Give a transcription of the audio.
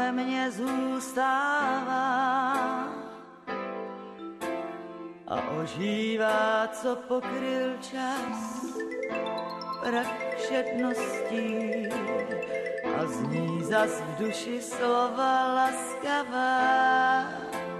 ve mně zůstává a ožívá, co pokryl čas prach všedností a zní zas v duši slova laskavá.